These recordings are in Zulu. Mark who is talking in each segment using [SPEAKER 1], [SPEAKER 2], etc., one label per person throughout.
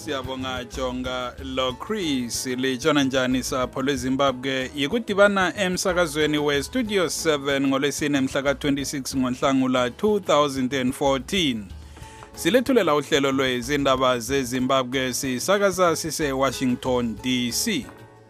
[SPEAKER 1] siyabonga Jonga lo Chris lijona njani sapho lweZimbabwe yikudibana emsakazweni weStudio 7 ngolesine mhla ka26 ngoNhlangula 2014. Silethulela uhlelo lwezindaba zeZimbabwe sisakaza sise Washington DC.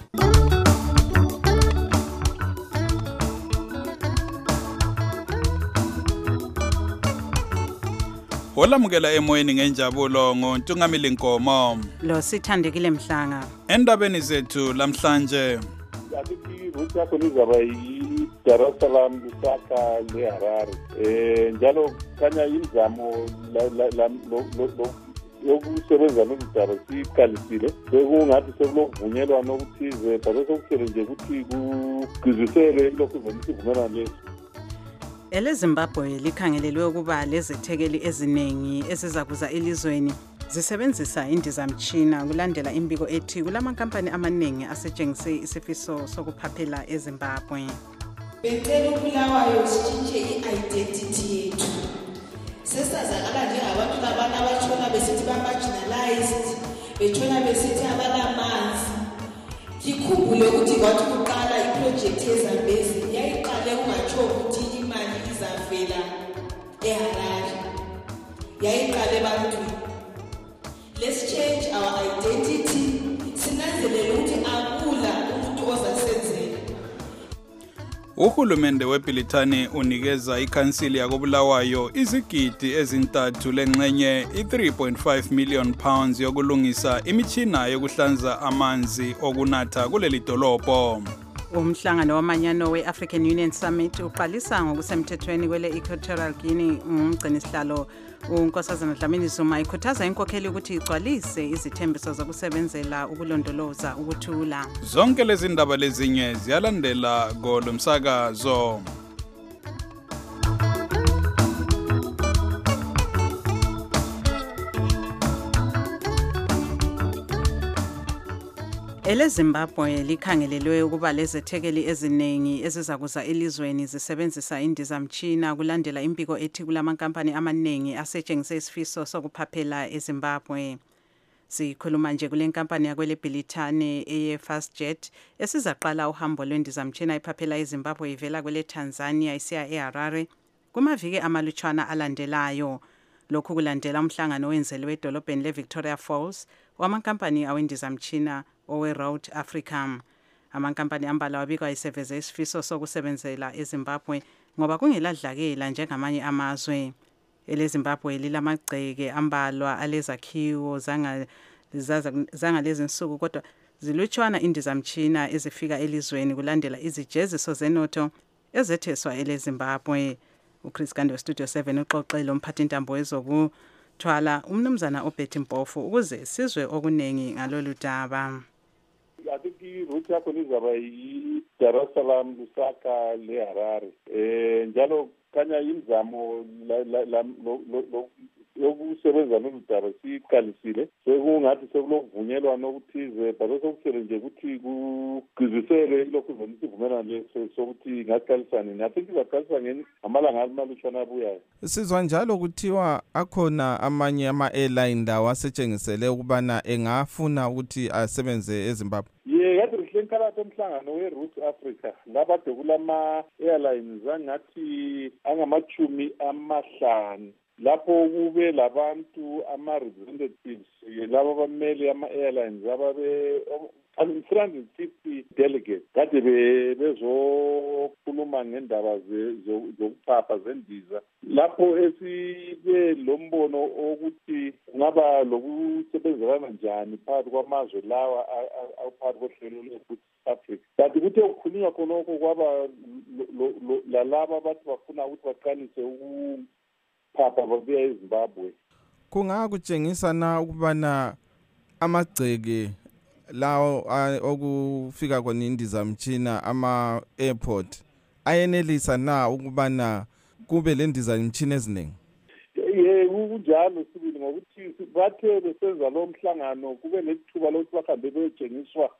[SPEAKER 1] Olamukela emoyeni ngenjabulo ngoNtungamili Nkomo
[SPEAKER 2] lo Sithandekile Mhlanga.
[SPEAKER 1] Endabeni zethu lamhlanje
[SPEAKER 3] Asithi ruta konizaba Dar es Salaam Lusaka le Harare njalo kanya imizamo yokusebenza nezindaba siqalisile bekungathi sekulokuvunyelwa nokuthize bese sokuthele nje ukuthi kugizisele lokhu ngomsivumelwano leso.
[SPEAKER 2] EleZimbabwe likhangelelwe ukuba lezethekeli eziningi ezizakuza elizweni zisebenzisa indizamtshina kulandela imbiko ethi kulamankampani amaningi asetshengise isifiso sokuphaphela eZimbabwe.
[SPEAKER 4] Becela uBulawayo sitshintshe i-identity yethu. Sesazakala njengabantu labana abatshona besithi ba-marginalized, betshona besithi abalamanzi. Sikhumbule ukuthi kwathi kuqala iproject yeZambezi yayiqale ungatsho ukuthi imali izavela eHarare. Yayiqale bantwini. Let's change our identity. Sinanzelele ukuthi akula umuntu ozasenzela.
[SPEAKER 1] Uhulumende weBrithani unikeza ikhansili yakoBulawayo izigidi ezintathu lengxenye i3.5 million pounds yokulungisa imitshina yokuhlanza amanzi okunatha kuleli dolobho.
[SPEAKER 2] Umhlangano wamanyano we-African Union Summit uqalisa ngokusemthethweni kwele Equatorial Guinea. Umgcinisihlalo uNkosazana Dlamini Zuma ikhuthaza inkokheli ukuthi igcwalise izithembiso zokusebenzela ukulondoloza ukuthula.
[SPEAKER 1] Zonke lezi ndaba lezinye ziyalandela kolomsakazo.
[SPEAKER 2] EleZimbabwe likhangelelwe ukuba lezethekeli eziningi ezizakuza elizweni zisebenzisa indizamtshina kulandela imbiko ethi kulamankampani amaningi asetshengise isifiso sokuphaphela eZimbabwe. Sikhuluma nje kule nkampani yakweleBrithani eye-Fastjet esizaqala uhambo lwendizamtshina iphaphela eZimbabwe ivela kwele Tanzania isiya eHarare kumaviki amalutshwana alandelayo. Lokhu kulandela umhlangano wenzelwe edolobheni leVictoria Falls wamankampani awendizamtshina owe-Road Africa. Amankampani ambalwa abikwa iseveze isifiso sokusebenzela eZimbabwe ngoba kungeladlakela njengamanye amazwe. EleZimbabwe lilamagceke ambalwa alezakhiwo zangalezi nsuku kodwa zilutshwana indizamtshina ezifika elizweni kulandela izijeziso zenotho ezetheswa eleZimbabwe. uChris Gande weStudio 7 uxoxele umphathintambo wezokuthwala umnumzana uBetty Mpofu ukuze sizwe okunengi ngalolu daba.
[SPEAKER 3] Asithi ruta yakho izaba Dar es Salaam Lusaka le Harare njalo kanya imizamo yokusebenza nezindaba siqalisile sekungathi sekulokuvunyelwa nokuthize bese sokuthele nje ukuthi kugizisele lokhu ngomsivumelwano leso sokuthi ngaqalisana ngathi izaqalisa ngamalanga amalutshwana abuyayo.
[SPEAKER 5] Sizwa njalo kuthiwa akhona amanye ama-airline lawo asetshengisele ukubana engafuna ukuthi asebenze eZimbabwe.
[SPEAKER 3] Kade rihlenkalatho omhlangano we-Root Africa labade kulama-airlines angathi angamachumi amahlanu lapho kube labantu ama-representatives laba bamele ama-airlines ababe 350 delegates kade bezokhuluma ngendaba zokuphapha zendiza lapho esibe lombono ukuthi kungaba lokusebenzelana njani phakathi kwamazwe lawa phakathi kohlelo lwe-Root Africa. Kanti kuthe ukukhulunywa khonokho kwaba lalaba bathi bafuna ukuthi baqalise ukuphapha babuya eZimbabwe.
[SPEAKER 5] Kungakutshengisa na ukubana amagceke lawo okufika khona indizamtshina ama-airport ayenelisa na ukubana kube le ndizamtshina eziningi?
[SPEAKER 3] Kunjalo sibili ngokuthi bathe besenza lo mhlangano kube nethuba lokuthi bahambe beyotshengiswa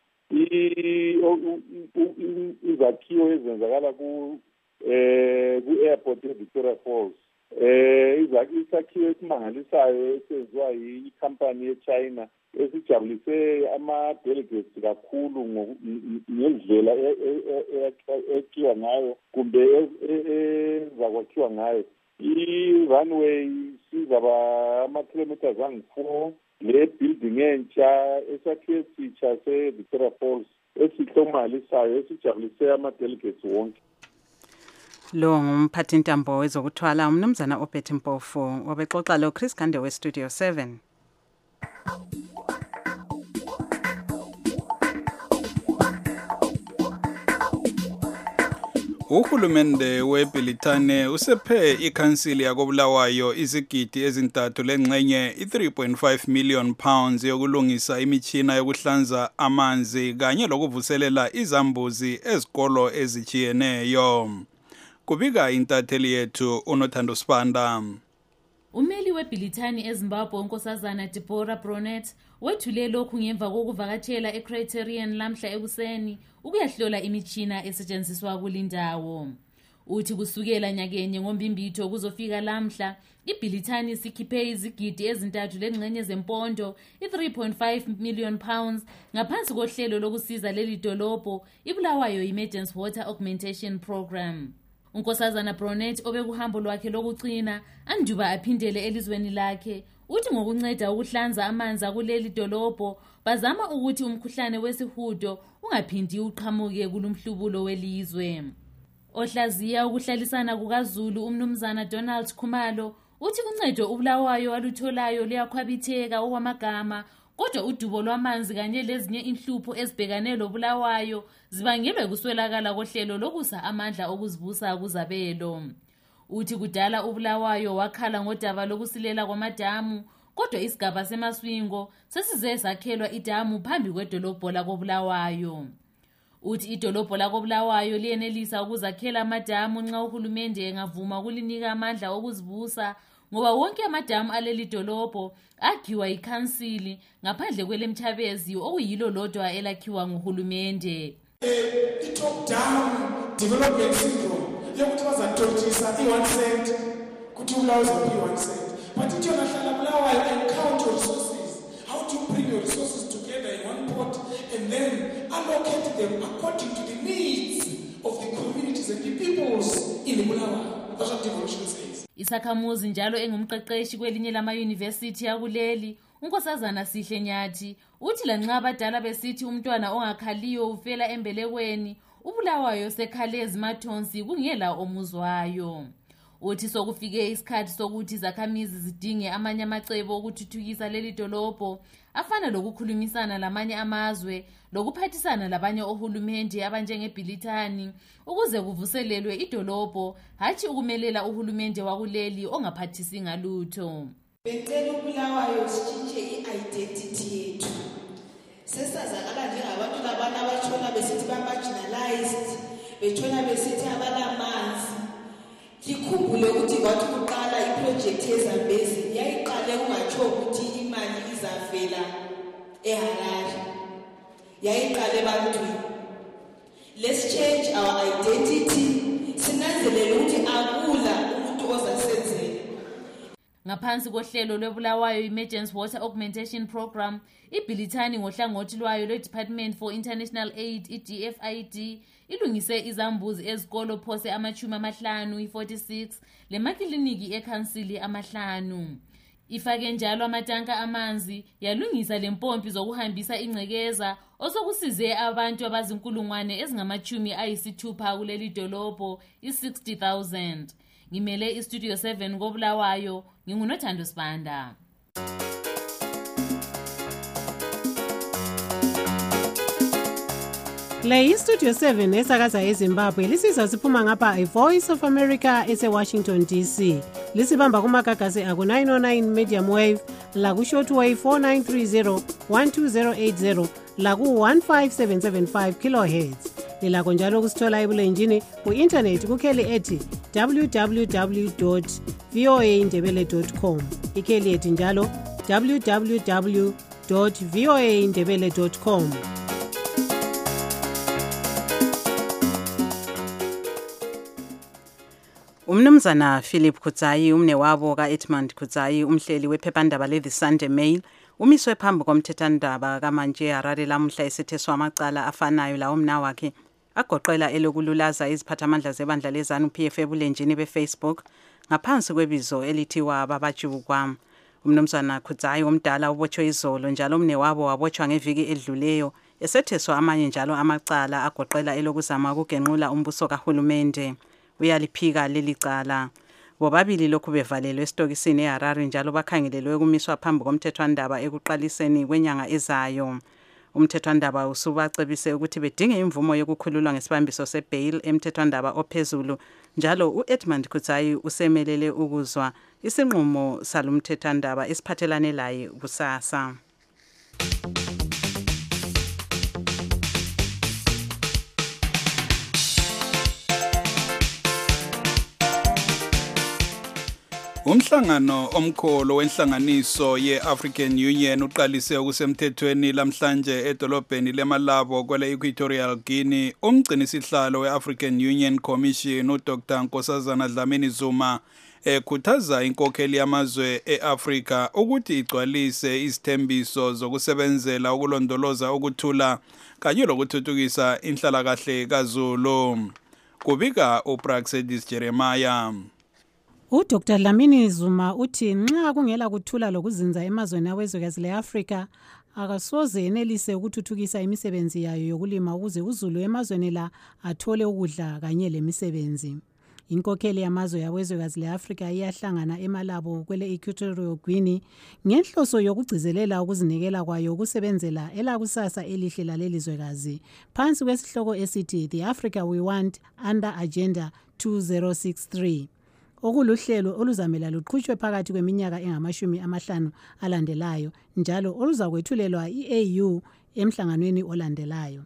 [SPEAKER 3] izakhiwo ezenzakala ku-airport eVictoria Falls isakhiwo esimangalisayo esenziwa yikhampani ye-China esijabulise ama-delegates kakhulu ngendlela ekhiwa ngayo kumbe ezakwakhiwa ngayo. I-runway sizaba ama-kilometers angu-4, le building entsha esakhiwo esitsha se-Victoria Falls esihlomalisayo esijabulise ama-delegates wonke.
[SPEAKER 2] Lo ngumphathintambo wezokuthwala umnumzana Obert Mpofu wabexoxa lo Chris Gande we-Studio 7.
[SPEAKER 1] Uhulumende weBilitane usephe ikhansili yakobulawayo izigidi ezintathu lengxenye i3.5 million pounds yokulungisa imitshina yokuhlanza amanzi kanye lokuvuselela izambuzi ezikolo ezijiyeneyo. Kubika intatheli yethu uNothando Sibanda.
[SPEAKER 6] Umeli weBilitane eZimbabwe unkosazana Deborah Bronet wethule lokhu ngemva kokuvakatshela eCriterion lamhla ekuseni ukuyahlola imitshina esetshenziswa kulindawo. Uthi kusukela nyakenye ngombimbitho kuzofika lamhla iBilitane sikhiphe izigidi ezintathu lengxenye zempondo i3.5 million pounds ngaphansi kohlelo lokusiza leli dolobho ibulawayo Emergency Water Augmentation Program. Unkosazana Bronet obekuhambo lwakhe lokucina anduba aphindele elizweni lakhe uthi ngokunceda ukuhlanza amanzi kuleli dolobho bazama ukuthi umkhuhlane wesihudo ungaphindi uqhamuke kulumhlubulo welizwe. Ohlaziya ukuhlalisana kukaZulu umnumzana Donald Khumalo uthi uncedo ubulawayo walutholayo liyakhwabitheka okwamagama kodwa udubo lwamanzi kanye lezinye inhlupho ezibhekane lobulawayo zibangelwe kuswelakala kohlelo lokusa amandla okuzibusa kuzabelo. Uthi kudala ubulawayo wakhala ngodaba lokusilela kwamadamu kodwa isigaba semaswingo sesize sakhelwa idamu phambi kwedolobho lakobulawayo. Uthi idolobho lakobulawayo liyenelisa ukuzakhela amadamu nxa uhulumende engavuma ukulinika amandla okuzibusa ngoba wonke amadamu aleli dolobho akhiwa ikhansili ngaphandle kwelemthabezi okuyilo lodwa elakhiwa nguhulumende.
[SPEAKER 7] I-top down development syndrome yokuthi bazathothisa i-1 cent kuthi ubulawayo uzaphi i-1 cent but ithi yona hlala bulawayo and count your resources. How do you bring your resources together in one pot and then allocate them according to the needs of the communities and the peoples in Bulawayo? That's what devolution says.
[SPEAKER 6] Isakhamuzi njalo engumqeqeshi kwelinye lama-university yakuleli unkosazana Sihle Nyathi uthi lanxa abadala besithi umntwana ongakhaliyo ufela embelekweni ubulawayo sekhale ezimathonsi kungela omuzwayo. Uthi sokufike isikhathi sokuthi izakhamizi zidinge amanye amacebo okuthuthukisa leli dolobho afana lokukhulumisana lamanye amazwe lokuphathisana labanye ohulumende abanjengeBilitane ukuze kuvuselelwe idolobho hathi ukumelela uhulumende wakuleli ongaphathisi ngalutho.
[SPEAKER 4] Becela ubulawayo sitshintshe i-identity yethu. Sesazakala njengabantu labana abatshona besithi ba-marginalized, betshona besithi abalamanzi. Ngikhumbule ukuthi kwathi kuqala iproject yeZambezi yayiqale ungatsho ukuthi imali izavela eHarare. Yayiqale ebantwini. Let's change our identity. Sinanzelele ukuthi akula umuntu ozasenzela.
[SPEAKER 6] Ngaphansi kohlelo lwebulawayo Emergency Water Augmentation Program, iBilitane ngohlangothi lwayo lwe-Department for International Aid, i-DFID, ilungise izambuzi ezikolo phose ama-50, i-46, lemakliniki ekhansili ama-5. Ifake njalo amatanka amanzi, yalungisa lempompi zokuhambisa ingcekeza, osokusize abantu abazinkulungwane ezingama-60 kuleli dolobho, i-60,000. Ngimele iStudio 7 koBulawayo, nginguNothando Sibanda.
[SPEAKER 8] Le iStudio 7 esakaza eZimbabwe lisiza siphuma ngapha iVoice of America eseWashington DC. Lisibamba kumagagasi aku 909 medium wave, laku shortwave 4930 12080, laku 15775 kilohertz. Lilakho njalo kusithola ebulenjini ku-internet kukheli ethi www.voaindebele.com. Ikheli ethi njalo www.voaindebele.com.
[SPEAKER 2] Umnumzana Philip Kutzayi umnewabo ka-Edmund Kutzayi umhleli wephephandaba le-The Sunday Mail umiswe phambi komthethandaba kaManje Harare lamuhla esetheswa amacala afanayo lawo mnawakhe agoqela elokululaza iziphathamandla zebandla leZANU-PF ebulenjini beFacebook ngaphansi kwebizo elithiwa babajukwa. Umnumzana Kutzayi omdala ubotshwe izolo njalo umnewabo wabotshwa ngeviki edluleyo esetheswa amanye njalo amacala agoqela elokuzama ukugenqula umbuso kahulumende. Uyaliphika leli cala. Bobabili lokhu bevalelwe esitokisini eHarare njalo bakhangelelwe ukumiswa phambi komthethwandaba ekuqaliseni kwenyanga ezayo. Umthethwandaba usubacebise ukuthi bedinge imvumo yokukhululwa ngesibambiso sebail emthethwandaba ophezulu njalo uEdmund Kutzayi usemelele ukuzwa isinqumo salomthethwandaba esiphathelane laye kusasa.
[SPEAKER 1] Umhlangano omkhulu wenhlanganiso ye-African Union uqalise ukusemthethweni lamhlanje edolobheni leMalabo kwele Equatorial Guinea. Umgcinisihlalo we-African Union Commission uDr Nkosazana Dlamini-Zuma ekhuthaza inkokheli yamazwe e-Afrika ukuthi igcwalise izithembiso zokusebenzela ukulondoloza ukuthula kanye lokuthuthukisa inhlalakahle kaZulu. Kubika uPraxedis Jeremiah.
[SPEAKER 8] UDr Dlamini-Zuma uthi nxa kungela kuthula lokuzinza emazweni awezwekazi le-Afrika akasoze enelise ukuthuthukisa imisebenzi yayo yokulima ukuze uZulu emazweni la athole ukudla kanye lemisebenzi. Inkokheli yamazwe awezwekazi le-Afrika iyahlangana eMalabo kwele Equatorial Guinea ngenhloso yokugcizelela ukuzinikela kwayo ukusebenzela elakusasa elihle lalelizwekazi phansi kwesihloko esithi The Africa We Want Under Agenda 2063. Okuluhlelo oluzamela luqhutshwe phakathi kweminyaka engama-50 alandelayo njalo oluzakwethulelwa i-AU emhlanganweni olandelayo.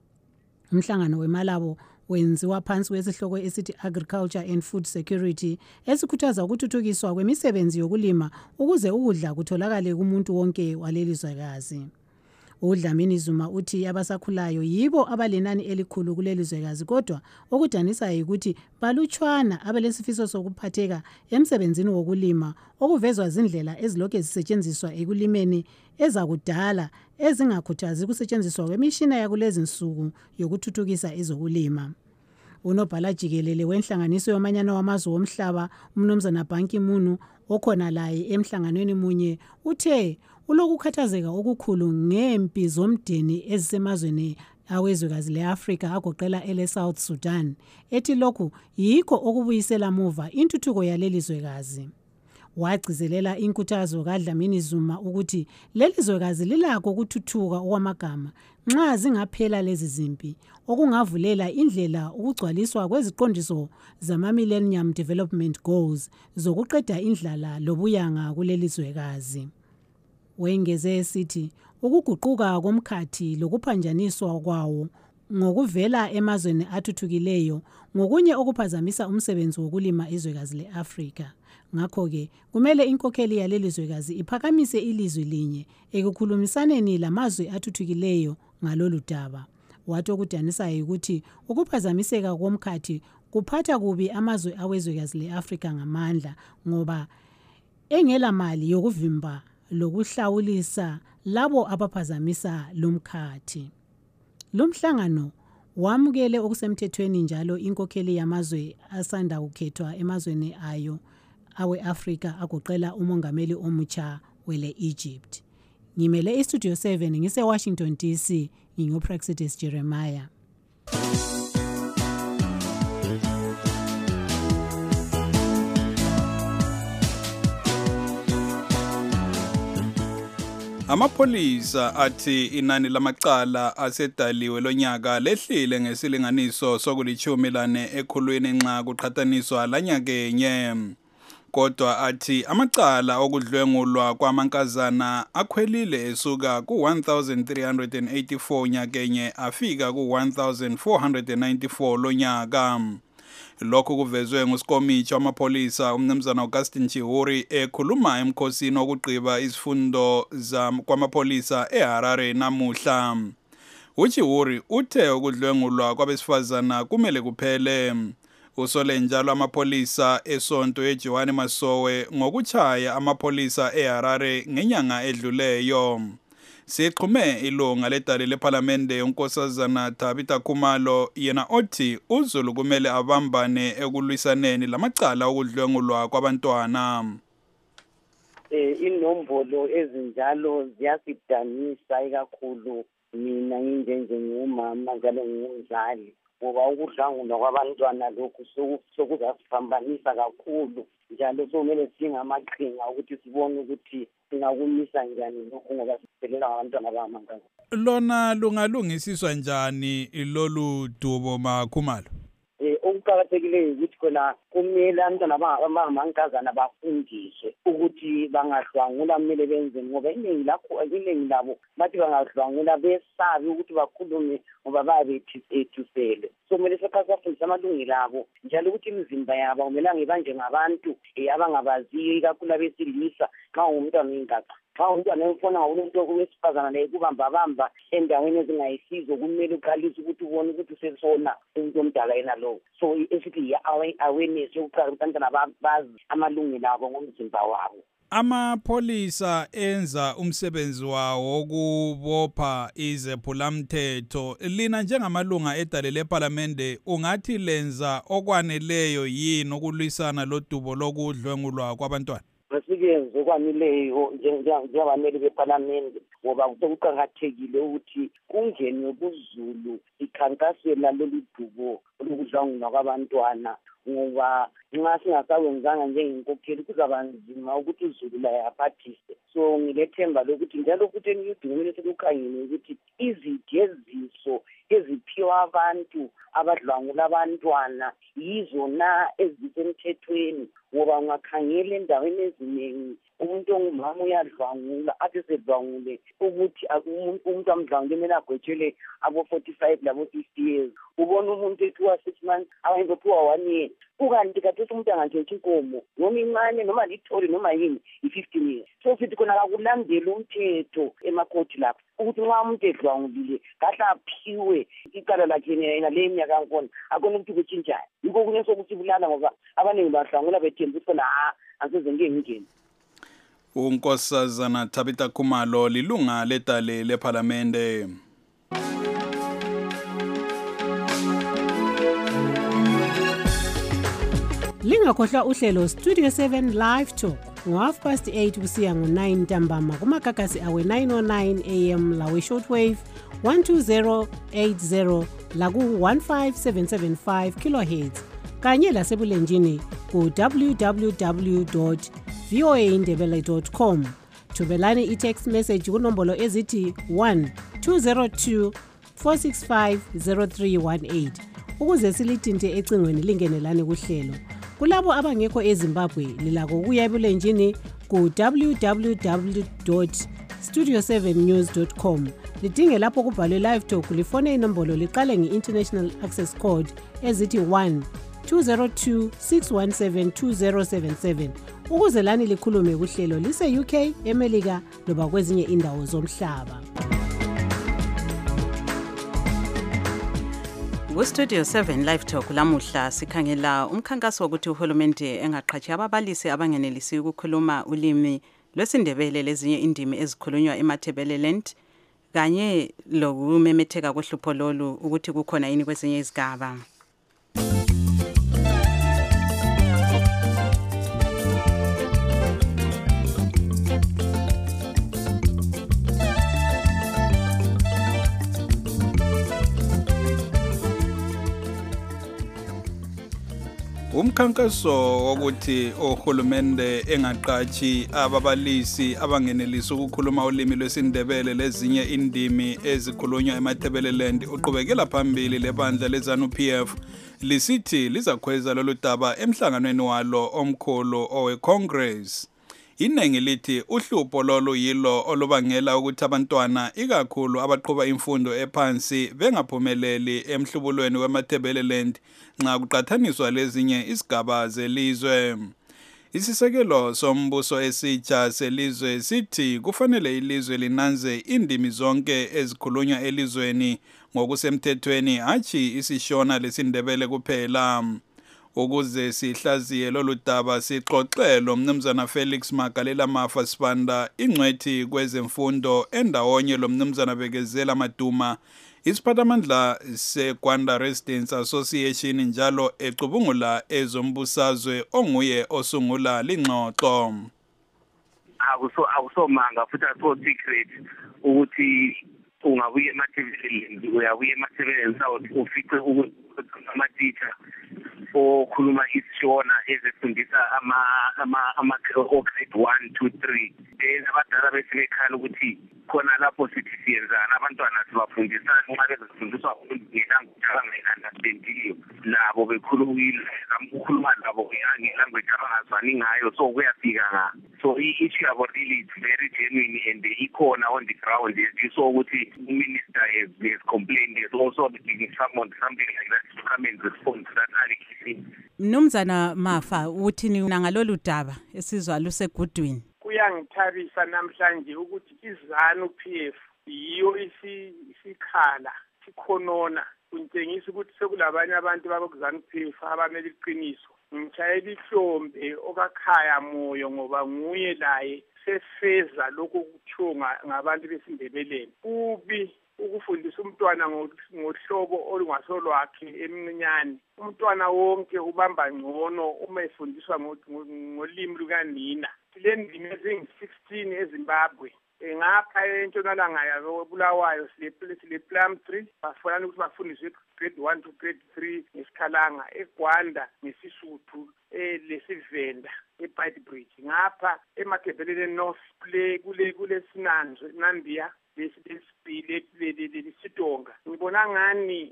[SPEAKER 8] Umhlangano weMalabo wenziwa phansi kwesihloko esithi Agriculture and Food Security esikhuthaza ukuthuthukiswa kwemisebenzi yokulima ukuze ukudla kutholakale kumuntu wonke walelizwekazi. uDlamini-Zuma uthi abasakhulayo yibo abalenani elikhulu kulelizwekazi kodwa okudanisa yikuthi balutshwana abelesifiso sokuphatheka emsebenzini wokulima okuvezwa zindlela ezilokhu zisetshenziswa ekulimeni ezakudala ezingakhuthazi ukusetshenziswa kwemishina yakulezi nsuku yokuthuthukisa ezokulima. Unobhala jikelele wenhlanganiso yomanyano wamazwe omhlaba umnumzana Ban Ki-moon okhona laye emhlanganweni munye uthe ulokukhathazeka okukhulu ngempi zomdeni ezisemazweni awezwekazi le-Afrika agoqela ele-South Sudan ethi lokhu yikho okubuyisela muva intuthuko yalelizwekazi. Wagcizelela inkuthazo kaDlamini-Zuma ukuthi lelizwekazi lilakho ukuthuthuka okwamagama nxa zingaphela lezi zimpi okungavulela indlela ukugcwaliswa kweziqondiso zama-Millennium Development Goals zokuqeda indlala lobuyanga kulelizwekazi. Wengeze esithi ukuguquka komkhathi lokuphanjaniswa kwawo ngokuvela emazweni athuthukileyo ngokunye okuphazamisa umsebenzi wokulima izwekazi le-Afrika. Ngakho-ke kumele inkokheli yalelizwekazi iphakamise ilizwi linye ekukhulumisaneni lamazwe athuthukileyo ngalolu daba. Wathi okudanisa ukuthi ukuphazamiseka komkhathi kuphatha kubi amazwe awezwekazi le-Afrika ngamandla ngoba engela mali yokuvimba lokuhlawulisa labo abaphazamisa lomkhathi. Lumhlangano wamukele okusemthethweni njalo inkokheli yamazwe asanda kukhethwa emazweni ayo awe-Afrika agoqela umongameli omutsha wele Egypt. Ngimele iStudio 7 ngise-Washington DC nginguPraxedis Jeremiah.
[SPEAKER 1] Amapolisa athi inani lamacala asedaliwe lonyaka lehlile ngesilinganiso sokulithumi ekhulwini nxa kuqhathaniswa lanyakenye. Kodwa athi amacala okudlwengulwa kwamankazana akhwelile esuka ku-1384 nyakenye afika ku-1494 lonyaka. Lokho kuvezwe nguSikomitshi wamapolisa umnumzana Augustine Chihuri ekhuluma emkhosini wokugqiba izifundo kwamapolisa eHarare namuhla. UChihuri uthe ukudlwengulwa kwabesifazana kumele kuphele. Usole njalo amapolisa esonto eJohane Masowe ngokuchaya amapolisa eHarare ngenyanga edluleyo. Siqhume ilunga ledale leParliamente uNkosazana Tabitha Khumalo yena othi uZulu kumele abambane ekulwisaneni lamacala okudlwengulwa kwabantwana.
[SPEAKER 9] Inombolo ezinjalo ziyasidanisa ikakhulu mina ngumama njalo ngumzali ngoba ukudlwangulwa kwabantwana lokhu sokuzasiphambanisa kakhulu njalo somele singamaqhinga ukuthi sibone ukuthi singakumisa njani lokhu ngoba siphelela ngabantwana bamankazana.
[SPEAKER 1] Lona lungalungisiswa njani lolu dubo Makhumalo?
[SPEAKER 9] Okuqakathekileyo ukuthi khona kumele abantwana abangamankazana bafundiswe ukuthi bangadlwangula kumele benze ngoba iningi labo bathi bangadlwangula besabe ukuthi bakhulume ngoba babe ethusele. So kumele sibafundise amalungelo abo njalo ukuthi imizimba yabo akumelanga ibanje ngabantu abangabaziyo ikakhulu abesilisa xa umntwana ingaka. Xa umntwana emfona umuntu wesifazana naye kubamba endaweni ezingayisizo kumele uqalise ukuthi ubone ukuthi usesona umuntu omdala yena lo. So esithi awareness yokuqala ukuthi abantwana bazi amalungelo abo ngomzimba wabo.
[SPEAKER 1] Amapolisa enza umsebenzi wawo wokubopha izephulamthetho. Lina njengamalunga edale leParliamente ungathi lenza okwaneleyo yini ukulwisana lodubo lokudlwengulwa kwabantwana?
[SPEAKER 9] Asikenze okwanileyo njengabameli beParliamente ngoba kuqakathekile ukuthi kungenwe kuZulu ikhankasela lolu dubo lokudlwengulwa kwabantwana ngoba nxa singasawenzanga njengenkokheli kuzaba nzima ukuthi uZulu laye aphathise. So ngilethemba lokuthi njalo futhi engiyidingile sekukhangele ukuthi izijeziso eziphiwa abantu abadlwangula abantwana yizo na ezisemthethweni ngoba ungakhangela endaweni eziningi umuntu ongumama uyadlwangula athi sedlwangule ukuthi umuntu amdlwangule kumele agwetshele abo 45 labo 50 years. Ubona umuntu ethiwa 6 months abanye bethiwa 1 year. Ukanti kathesi umuntu angantshentshi inkomo noma incane noma lithole noma yini i-15 years. So sithi khona kakulandela umthetho emakhoti lapho ukuthi nxa umuntu edlwangulile kahle aphiwe icala lakhe yena le minyaka yakhona akona ukuthi kutshintshayo. Yikho kunye sokusibulala ngoba abaningi badlwangula bethemba ukuthi khona asize ngingeni.
[SPEAKER 1] uNkosazana Tabitha Khumalo lilunga ledale leParliamente.
[SPEAKER 8] Lingakhohlwa uhlelo Studio 7 Live Talk ngo8:30 kusiya ngo9 ntambama kumagagasi awe 909 AM lawe shortwave 12080 laku 15775 kHz kanye lasebulenjini ku www.voaindebele.com. Thubelani i-text message kunombolo ezithi 1202 465 0318 ukuze silithinte ecingweni lingenelane kuhlelo. Kulabo abangekho eZimbabwe lilako kuya ebulenjini ku www.studio7news.com. Lidinge lapho kubhalwe live talk lifone inombolo liqale nge-international access code ezithi 1202 617 2077 ukuze lani likhulume kuhlelo lise UK, eMelika loba kwezinye indawo zomhlaba.
[SPEAKER 2] Studio 7 Live Talk lamuhla sikhangela umkhankaso wokuthi uhulumende engaqhathi ababalisi abangenelisi ukukhuluma ulimi lwesindebele lezinye indimi ezikhulunywa eMatabeleland kanye lokumemetheka kohlupho lolu ukuthi kukhona yini kwezinye izigaba.
[SPEAKER 1] Umkhankaso wokuthi ohulumende engaqhathi ababalisi abangenelisi ukukhuluma ulimi lwesindebele lezinye indimi ezikhulunywa eMatabeleland uqhubekela phambili lebandla leZANU-PF lisithi lizakhweza lolu daba emhlanganweni walo omkhulu oweCongress. Inengi lithi uhlupho lolu yilo olubangela ukuthi abantwana ikakhulu abaqhuba imfundo ephansi bengaphumeleli emhlubulweni weMatabeleland nxa kuqhathaniswa lezinye izigaba zelizwe. Isisekelo sombuso esitsha selizwe sithi kufanele ilizwe linanze indimi zonke ezikhulunywa elizweni ngokusemthethweni hatshi isishona lesindebele kuphela. ukuze sihlaziye lolu daba sixoxelo mnumzana Felix Magalela Mafa Sibanda ingcwethi kwezemfundo endawonye lo mnumzana Bekezela Maduma isiphathamandla seGwanda Residents Association njalo ecubungula ezombusazwe onguye osungula lingxoxo.
[SPEAKER 10] Akusomanga futhi aso secret ukuthi ungabuye emathebeleni uyabuye emathebeleni sawuthi ufice ukuthi ama-teacher okhuluma isishona ezifundisa ama-grade 1, 2, 3 then abadala besekhala ukuthi khona lapho sithi siyenzana abantwana sibafundisana nxa bezifundiswa ngelanguage abangayi-understandiyo nabo bekhuluma labo ngelanguage abangazwani ngayo so kuyafika so issue yabo really is very genuine and ikhona on the ground as you saw ukuthi minister has complained there's also beginning something like that to come and respond to that allegation.
[SPEAKER 2] Mnumzana Mafa uthini ngalolu daba esizwa lusegudwini?
[SPEAKER 11] Kuyangithabisa namhlanje ukuthi izanu PF yiyo isikhala sikhonona kuntshengisa ukuthi sekulabanye abantu babokuzanu PF abamele iqiniso. Ngitshayela ihlombe okakhaya moyo ngoba nguye laye sefeza lokho kuthunga ngabantu besindebeleni. Ubi ukufundisa umntwana ngohlobo olungasolwakhe emincane. Umntwana wonke ubamba ngcono uma efundiswa ngolimi lukanina. Silendimi ezingu-16 eZimbabwe. Ngapha entshonalanga yaBulawayo sile Plum 3 bafanele ukuthi bafundiswe grade 1 to grade 3 ngesikhalanga, eGwanda ngesisuthu, lesivenda eBitebridge. Ngapha emathebeleni North kule Sinanzo Nambia lesibili lesitonga. Ngibona ngani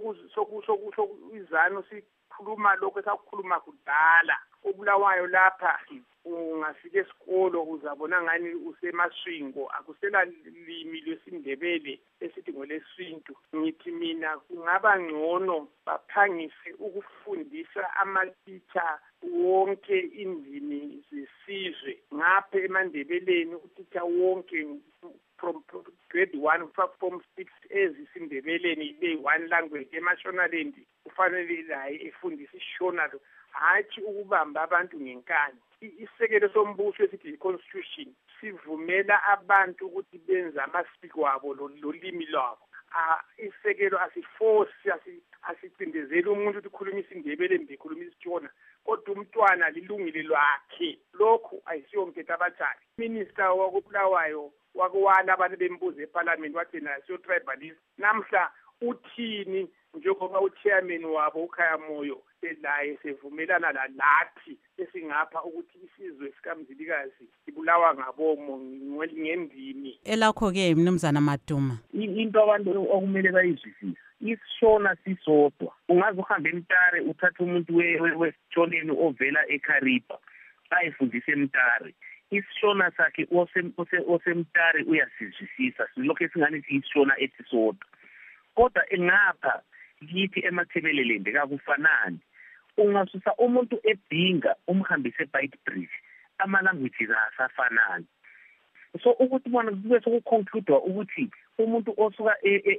[SPEAKER 11] izanu sikhuluma lokho esakhuluma kudala. uBulawayo lapha ungafika esikolo uzabona ngani usemaswingo akusela limi lwesindebele esithi ngolesintu. Ngithi mina kungaba ngcono baphangise ukufundisa ama-teacher wonke indimi zesizwe ngapha emandebeleni utitha wonke from grade 1 from 6 ezisindebeleni ile one language eMashonaland kufanele laye efundisa ishona hathi ukubamba abantu ngenkani. Isekelo sombuso esithi i-constitution sivumela abantu ukuthi benze amasiko wabo lolimi lwabo. Isekelo asiforce asicindezeli umuntu ukuthi khuluma isindebele ngikhuluma isitshona kodwa umntwana lilungile lwakhe. Lokho ayisiyo mthetho abatshali. Minister wakoBulawayo wakwala abantu bembuzo eParliament wathi nayo tribalism. Namhla uthini njengoba uchairman wabo uKhaya Moyo laye sevumelana lathi esingapha ukuthi isizwe sikaMzilikazi ibulawa ngabomo ngendimi.
[SPEAKER 2] Elakho ke mnumzana Maduma.
[SPEAKER 10] Into abantu okumele bayizwisise. Isishona sisodwa. Ungaze uhambe eMtare uthathe umuntu wesitshoneni ovela eKharipa ayifundise eMtare. Isishona sakhe osemtare uyasizwisisa. Silokho esingane siyisishona esisodwa. Kodwa engapha kithi emathebelelende kakufanani. Ungasusa umuntu eBhinga umhambise eBitebridge ama-languages asafanani. So ukuthi bona kube sokuconclude ukuthi umuntu osuka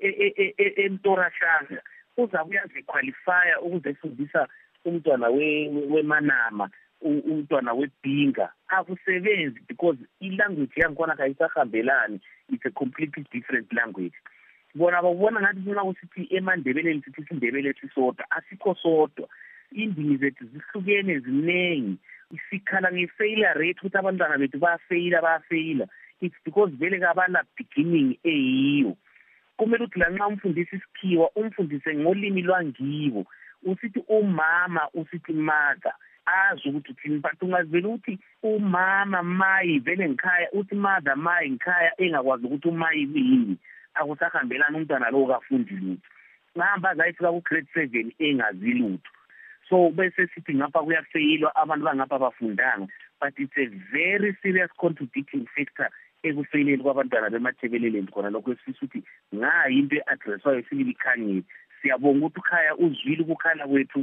[SPEAKER 10] eMtorashanga uzabe uyaziqualifya ukuze efundisa umntwana weManama umntwana weBhinga akusebenzi because i-language yangikhona kayisahambelani. It's a completely different language. Bona babona ngathi bona usithi eMandebeleni sithi isindebele sisodwa asikho sodwa. Indimi zethu zihlukene ziningi. Isikhala nge-failure rate ukuthi abantwana bethu bayafeyila. It's because vele kabana beginning eyiyo. Kumele ukuthi lanxa umfundisi isikhiwa umfundise ngolimi lwangibo. Usithi umama usithi mother azi ukuthi uthini but ungazivela ukuthi umama mayi vele ngikhaya uthi mother mayi ngikhaya engakwazi ukuthi umayi kuyini. Akusahambelana umntwana lo kafundi lutho. Ngihamba zayifika ku grade 7 engazi lutho. So bese sithi ngapha kuyafeyilwa abantu bangapha bafundanga but it's a very serious contradicting factor ekufeyileni kwabantwana bemathebeleleni khona lokho esifisa ukuthi ngayi into eaddresswayo sibili khangile. Siyabonga ukuthi ukhaya uzwile ukukhala kwethu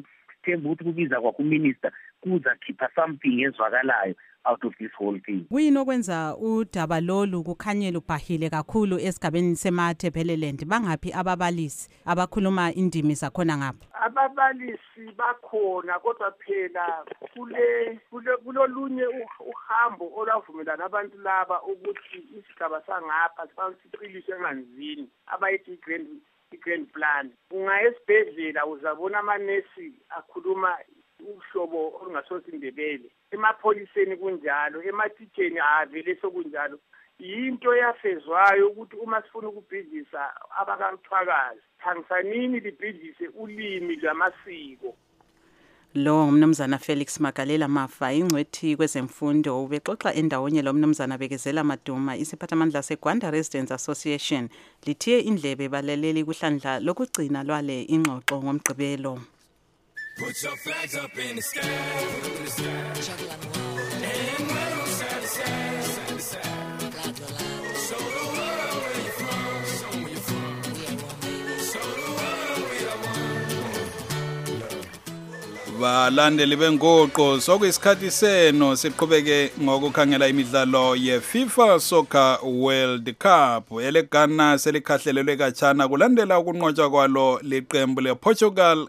[SPEAKER 10] sithemba ukuthi kubiza kwakuminister kuzakhipha something ezwakalayo out of this whole thing.
[SPEAKER 2] Kuyini okwenza udaba lolu kukhanyela ubhahile kakhulu esigabeni seMathebeleland? Bangaphi ababalisi abakhuluma indimi zakhona ngapha?
[SPEAKER 11] Ababalisi bakhona kodwa phela kulolunye uhambo olwavumelana abantu laba ukuthi isigaba sangapha siqiliswe emanzini abayithi i-grand plan. Ungaya esibhedlela uzabona amanesi akhuluma uhlobo olungasosindebele, emapholiseni kunjalo, emathitsheni avele sokunjalo. Yinto yafezwayo ukuthi uma sifuna ukubhidlisa abakathwakazi, thangisanini libhidlise ulimi lwamasiko.
[SPEAKER 2] Lo ngumnumzana Felix Magalela Mafa, ingcwethi kwezemfundo, ubexoxa endawonye lo mnumzana Bekezela Maduma. Isiphathamandla seGwanda Residents Association lithiye indlebe balaleli kuhlandla lokugcina lwale ingxoxo ngomgqibelo.
[SPEAKER 12] Put your flags up in the sky, in the sky. And wave side to side, side to side. Show the world where you're from, show where you're from. Show the world we are one.
[SPEAKER 1] Balandeli bengoqo sokuyisikhathi seno siqhubeke ngokukhangela imidlalo yeFIFA Soccer World Cup. EleGhana selikhahlelelwe kachana kulandela ukunqotshwa kwalo liqembu lePortugal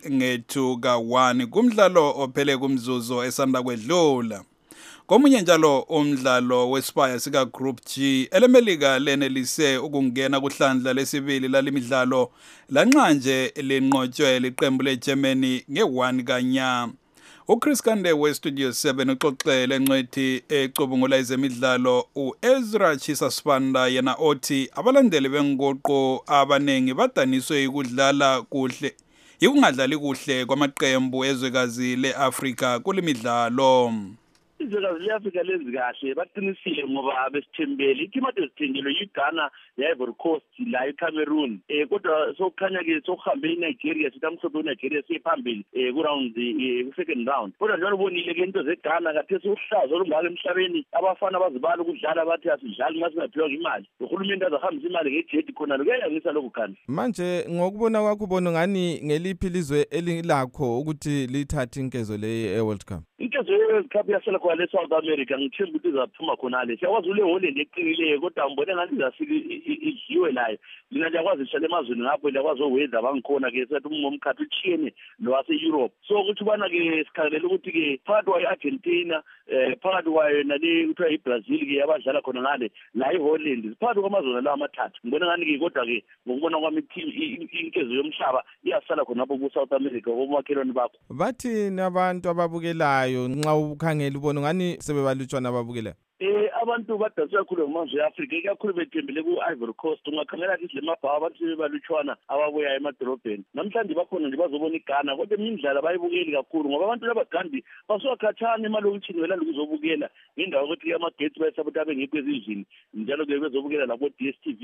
[SPEAKER 1] nge2-1 kumdlalo ophele kumzuzu esanda kwedlula. Komunye njalo umdlalo wesibaya sika Group G elemelika lenelise ukungena kuhlandla lesibili lalimidlalo lanxa nje linqotshwe liqembu leGermany nge1 kanya. uChris Kande weStudio 7 uxoxele ngcwethi ecubungula ezemidlalo uEzra Chisasibanda yena othi abalandeli bengoqo abanengi badaniswe ukudlala kuhle yikungadlali kuhle kwamaqembu ezwekazi leAfrika kulimidlalo.
[SPEAKER 10] Izwekazi leAfrika lenzi kahle baqinisile ngoba besithembele ikhimato ezithengelwe yiGhana yeIvory Coast la eCameroon kodwa sokukhanya ke sokuhambe eNigeria sitamhlophe eNigeria siphambili ku-round ku-second round kodwa njalo bonile ke into zeGhana kathesi uhlazo olungaka emhlabeni abafana bazibala ukudlala bathi asidlali uma singaphiwa imali uhulumeni azahambisa imali ngejet khona lokuyangisa lokhu khani.
[SPEAKER 5] Manje ngokubona kwakho ubona ngani ngeliphi ilizwe elilakho ukuthi lithathe inkezo le World Cup?
[SPEAKER 10] Inkezo ye-World Cup yasela khona le-South America ngithemba ukuthi izaphuma khonale. Siyakwazi ule Holland eqinileyo kodwa ngibone ngathi izafika idliwe layo. Mina ngiyakwazi ihlala emazweni ngapho ngiyakwazi oweather bangikhona ke sethi umomkhathi uchiyene lwase-Europe. So ukuthi ubana ke sikhangelela ukuthi ke phakathi kwayo Argentina phakathi kwayo nale kuthiwa iBrazil ke yabadlala khona ngale la iHolland phakathi kwamazwe lawo amathathu. Ngibone ngani ke kodwa ke ngokubona kwami inkezo yomhlaba iyasala khona lapho ku-South America komakhelwane bakho.
[SPEAKER 5] Bathi nabantu ababukelayo nxa ukhangela ubona ngani sebebalutshwana ababukelayo?
[SPEAKER 10] Abantu badansa kakhulu ngamazwe eAfrika ikakhulu bethembele ku-Ivory Coast ungakhangela kithi lemabhawa abantu sebebalutshwana ababuya emadolobheni namhlanje bakhona nje bazobona iGhana kodwa imidlalo bayibukeli kakhulu ngoba abantu labagandi basuka khatshana emalokitshini belanda ukuzobukela ngendawo ukuthi amagetsi bayesabuthi abengekho ezindlini njalo ke bezobukela labo DStv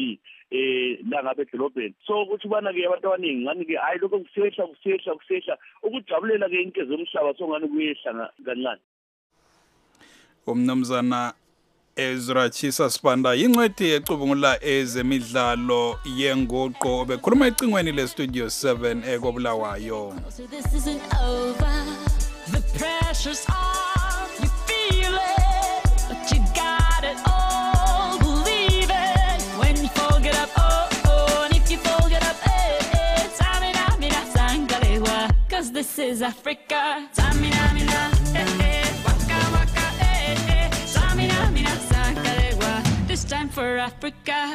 [SPEAKER 10] la ngabe edolobheni so ukuthi ubana ke abantu abaningi ngani ke hayi lokho kusehla ukujabulela ke inkezo yomhlaba songani kuyehla kancane.
[SPEAKER 1] Umnumzana Ezra Chisasibanda ingcwethi ecubungula ezemidlalo yengoqo bekhuluma ecingweni leStudio 7 eKobulawayo.
[SPEAKER 12] This isn't over. The pressure's on. You feel it, but you got it all. Believe it when you fold it up. Oh, and if you fold it up, Tamina Sangalewa. 'Cause this is Africa. Tamina, waka waka, Tamina Sangalewa. This time for Africa.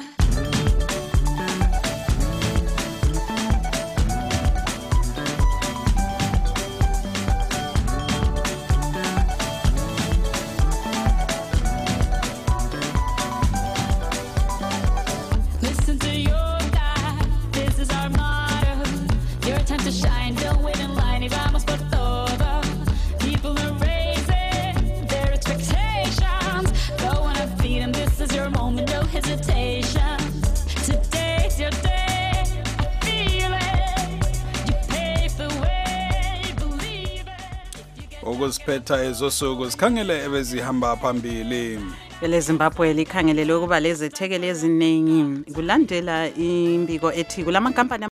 [SPEAKER 12] Listen to your God, this is our motto. Your time to shine, don't wait in line. Y vamos por todo. People are raising their expectations. Go on and feed them, this is your moment, no hesitation. Today's your day, I feel it. You pave the way, believe it.
[SPEAKER 1] Ukuziphetha ezosuku sikhangele ebezihamba phambili.
[SPEAKER 2] EleZimbabwe likhangelelwe ukuba lezethekeli eziningi kulandela imbiko ethi kulama kampani